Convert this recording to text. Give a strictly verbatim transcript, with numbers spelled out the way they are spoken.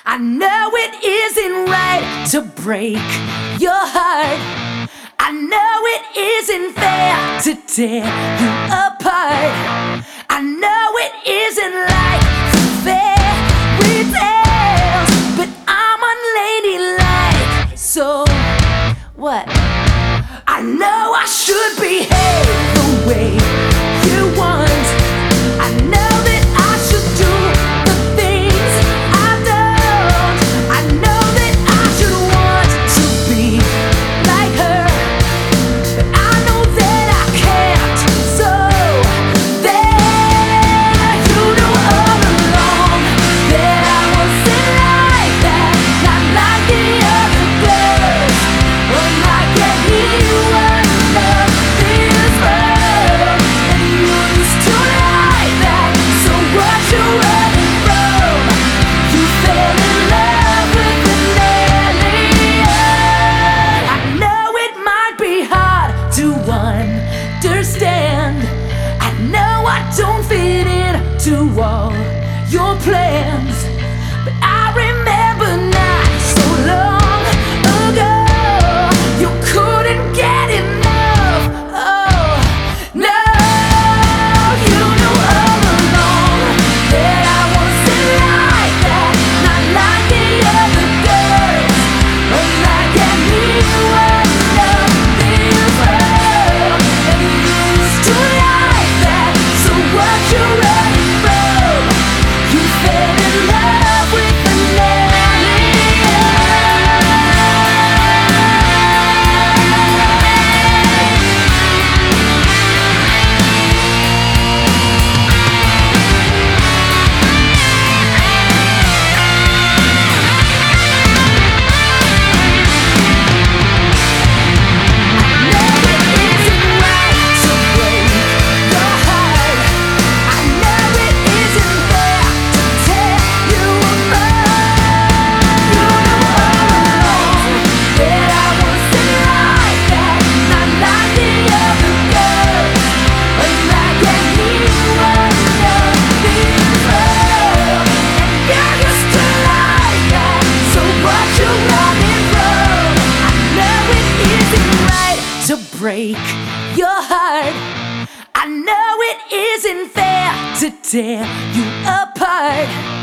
I know it isn't right to break your heart. I know it isn't fair to tear you apart. I know it isn't like fairy tales, but I'm unladylike. So what? I know I should behave the way you want. I know that I should do the things I don't. I know that I should want to be like her, but I know that I can't. So there, you know all along that I wasn't like that, not like the other girls, or like anyone else this world. And you used to like that, so what you running from? You fell in love with an alien. I know it might be hard to understand. I know I don't fit into all your plans, but I remember not so long ago you couldn't get enough. Oh no, you knew all along that I wasn't like that, not like the other girls, or like anyone else this world. And you used to like that, so what you running from? You fell in love with an alien. Break your heart. I know it isn't fair to tear you apart.